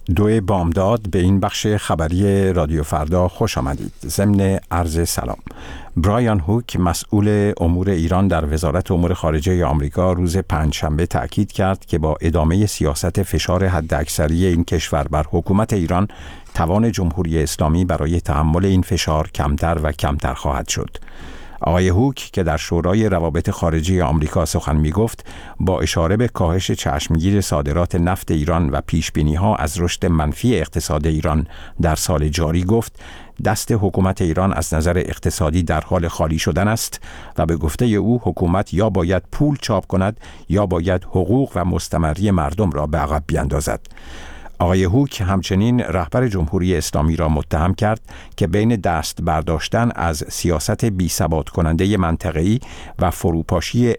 2 بامداد به این بخش خبری رادیو فردا خوش آمدید. ضمن عرض سلام. برایان هوک مسئول امور ایران در وزارت امور خارجه آمریکا روز پنجشنبه تأکید کرد که با ادامه سیاست فشار حداکثری این کشور بر حکومت ایران توان جمهوری اسلامی برای تحمل این فشار کمتر و کمتر خواهد شد. آقای هوک که در شورای روابط خارجه آمریکا سخن می‌گفت با اشاره به کاهش چشمگیر صادرات نفت ایران و پیشبینی‌ها از رشد منفی اقتصاد ایران در سال جاری گفت دست حکومت ایران از نظر اقتصادی در حال خالی شدن است و به گفته او حکومت یا باید پول چاپ کند یا باید حقوق و مستمری مردم را به عقب بیاندازد. آقای هوک همچنین رهبر جمهوری اسلامی را متهم کرد که بین دست برداشتن از سیاست بی‌ثبات کننده منطقه‌ای و فروپاشی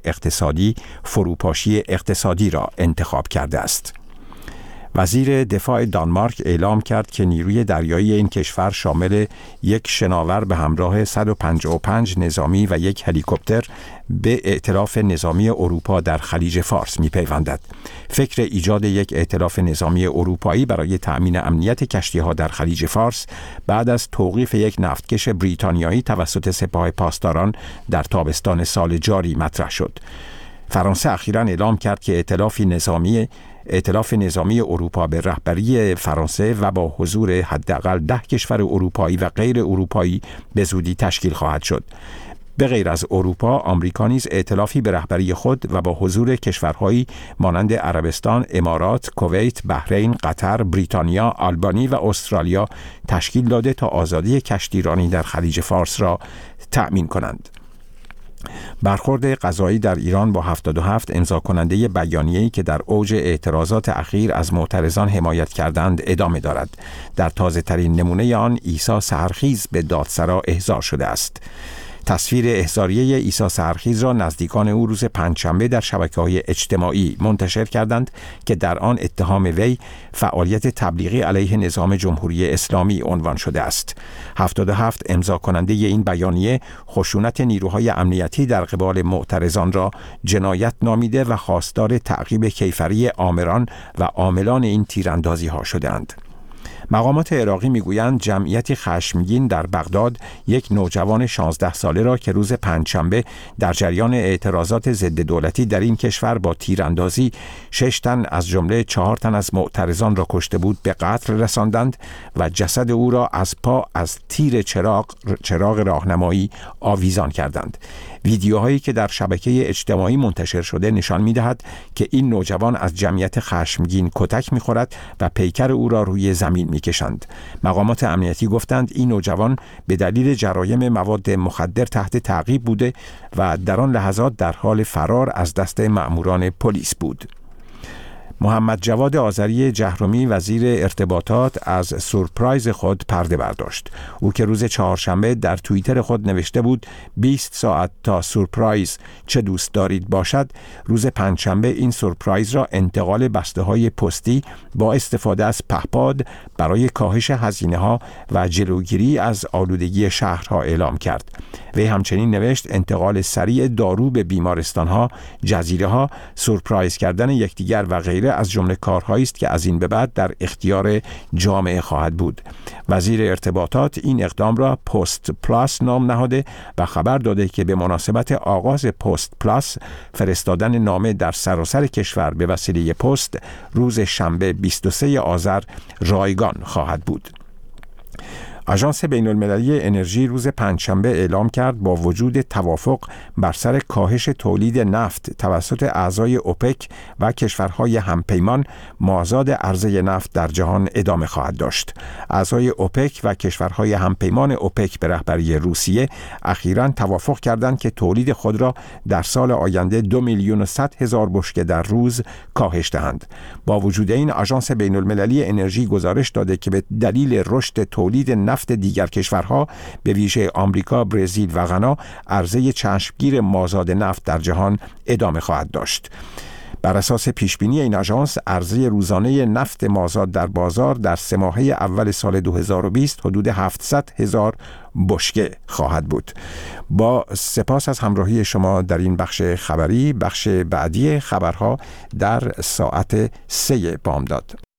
اقتصادی را انتخاب کرده است. وزیر دفاع دانمارک اعلام کرد که نیروی دریایی این کشور شامل یک شناور به همراه 155 نظامی و یک هلیکوپتر به ائتلاف نظامی اروپا در خلیج فارس می‌پیوندد. فکر ایجاد یک ائتلاف نظامی اروپایی برای تأمین امنیت کشتی‌ها در خلیج فارس بعد از توقیف یک نفتکش بریتانیایی توسط سپاه پاسداران در تابستان سال جاری مطرح شد. فرانسه اخیراً اعلام کرد که ائتلاف نظامی اروپا به رهبری فرانسه و با حضور حداقل 10 کشور اروپایی و غیر اروپایی به زودی تشکیل خواهد شد. به غیر از اروپا، آمریکا نیز ائتلافی به رهبری خود و با حضور کشورهایی مانند عربستان، امارات، کویت، بحرین، قطر، بریتانیا، آلبانی و استرالیا تشکیل داده تا آزادی کشتیرانی در خلیج فارس را تأمین کنند. برخورد قضایی در ایران با 77 امضا کننده بیانیه‌ای که در اوج اعتراضات اخیر از معترضان حمایت کردند ادامه دارد. در تازه‌ترین نمونه آن عیسی سحرخیز به دادسرا احضار شده است. تصویر احضاریه عیسی سحرخیز را نزدیکان او روز پنجشنبه در شبکه‌های اجتماعی منتشر کردند که در آن اتهام وی فعالیت تبلیغی علیه نظام جمهوری اسلامی عنوان شده است. 77 امضا کننده این بیانیه خشونت نیروهای امنیتی در قبال معترضان را جنایت نامیده و خواستار تعقیب کیفری آمران و عاملان این تیراندازی‌ها شدند. مقامات عراقی میگویند جمعیتی خشمگین در بغداد یک نوجوان 16 ساله را که روز پنجشنبه در جریان اعتراضات ضد دولتی در این کشور با تیراندازی 6 تن از جمله 4 تن از معترضان را کشته بود به قتل رساندند و جسد او را از پا از تیر چراغ راهنمایی آویزان کردند. ویدیوهایی که در شبکه اجتماعی منتشر شده نشان می‌دهد که این نوجوان از جمعیت خشمگین کتک می‌خورد و پیکر او را روی زمین می‌کشند. مقامات امنیتی گفتند این نوجوان به دلیل جرایم مواد مخدر تحت تعقیب بوده و در آن لحظات در حال فرار از دست مأموران پلیس بود. محمد جواد آذری جهرمی وزیر ارتباطات از سورپرایز خود پرده برداشت. او که روز چهارشنبه در توییتر خود نوشته بود 20 ساعت تا سورپرایز چه دوست دارید باشد، روز پنجشنبه این سورپرایز را انتقال بسته‌های پستی با استفاده از پهپاد برای کاهش هزینه‌ها و جلوگیری از آلودگی شهرها اعلام کرد. وی همچنین نوشت انتقال سریع دارو به بیمارستان‌ها، جزیره‌ها، سورپرایز کردن یکدیگر و غیره از جمله کارهایی است که از این به بعد در اختیار جامعه خواهد بود. وزیر ارتباطات این اقدام را پست پلاس نام نهاده و خبر داده که به مناسبت آغاز پست پلاس فرستادن نامه در سراسر کشور به وسیله پست روز شنبه 23 آذر رایگان خواهد بود. آژانس بین‌المللی انرژی روز پنجشنبه اعلام کرد با وجود توافق بر سر کاهش تولید نفت توسط اعضای اوپک و کشورهای همپیمان، مازاد عرضه نفت در جهان ادامه خواهد داشت. اعضای اوپک و کشورهای همپیمان اوپک به رهبری روسیه اخیراً توافق کردند که تولید خود را در سال آینده 2,100,000 بشکه در روز کاهش دهند. با وجود این آژانس بین‌المللی انرژی گزارش داده که به دلیل رشد تولید نفت دیگر کشورها به ویژه آمریکا، برزیل و غنا، عرضه چشمگیر مازاد نفت در جهان ادامه خواهد داشت. بر اساس پیشبینی این آژانس عرضه روزانه نفت مازاد در بازار در 3 ماهه اول سال 2020 حدود 700,000 بشکه خواهد بود. با سپاس از همراهی شما در این بخش خبری. بخش بعدی خبرها در ساعت 3 بامداد.